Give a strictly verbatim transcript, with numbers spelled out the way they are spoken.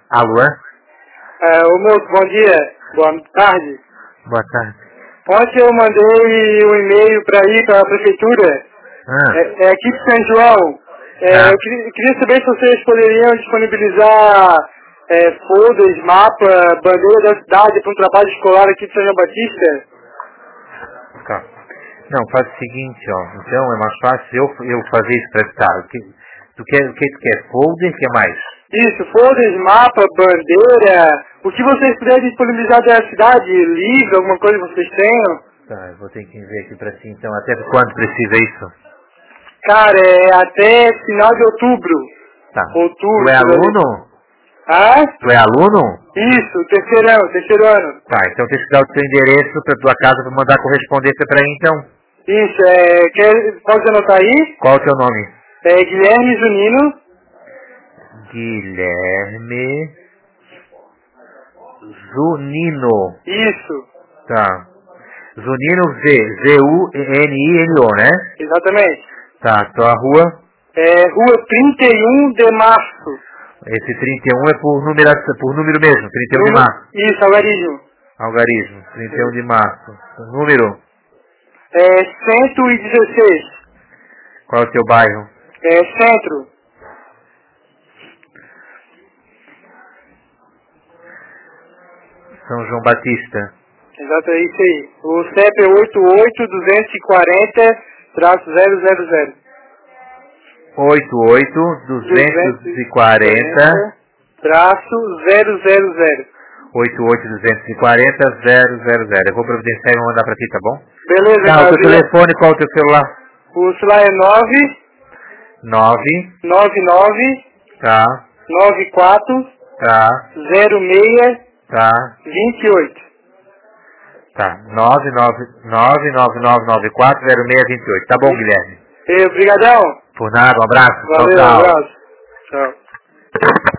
Alô? É, ô moço, bom dia. Boa tarde. Boa tarde. Ontem eu mandei um e-mail para ir para a prefeitura. Ah. É, é aqui de São João. É, Ah. eu queria, queria saber se vocês poderiam disponibilizar é, folders, mapa, bandeira da cidade para um trabalho escolar aqui de São João Batista. Tá. Não, faz o seguinte, ó. Então é mais fácil eu, eu fazer isso pra tá. O que tu quer? O que tu quer? Folder? O que mais? Isso, folders, mapa, bandeira, o que vocês puderem disponibilizar da cidade, livro, alguma coisa que vocês tenham. Tá, eu vou ter que ver aqui pra ti então. Até quando precisa isso? Cara, é até final de outubro. Tá. Outubro. Tu é aluno? Ah? Tu é aluno? Isso, terceiro ano, terceiro ano. Tá, então tem que dar o teu endereço pra tua casa pra mandar correspondência pra mim então. Isso, é. Quer, pode anotar aí? Qual é o teu nome? É Guilherme Zunino. Guilherme Zunino. Isso, Tá. Zunino Z. Z U N I N O, né? exatamente. Tá, tua rua? É Rua trinta e um de Março. Esse trinta e um é por, numeração, por número mesmo, trinta e um de Número- março. Isso, algarismo. Algarismo, trinta e um de março. Número? É cento e dezesseis. Qual é o teu bairro? É Centro. São João Batista. Exato, é isso aí. O C E P é oito oito dois quatro zero zero zero zero. oito oito dois quatro zero traço zero zero zero. oito oito dois quatro zero zero zero zero. Eu vou providenciar e vou mandar pra ti, tá bom? Beleza, Tá, o teu Gabriel. telefone, qual é o teu celular? O celular é nove nove, nove nove tá, nove quatro tá, zero seis tá, dois oito. tá. nove nove nove nove nove nove quatro zero seis dois oito. Tá bom, Guilherme? Obrigadão. Por nada, um abraço. Valeu, Tchau, um tchau. abraço. Tchau.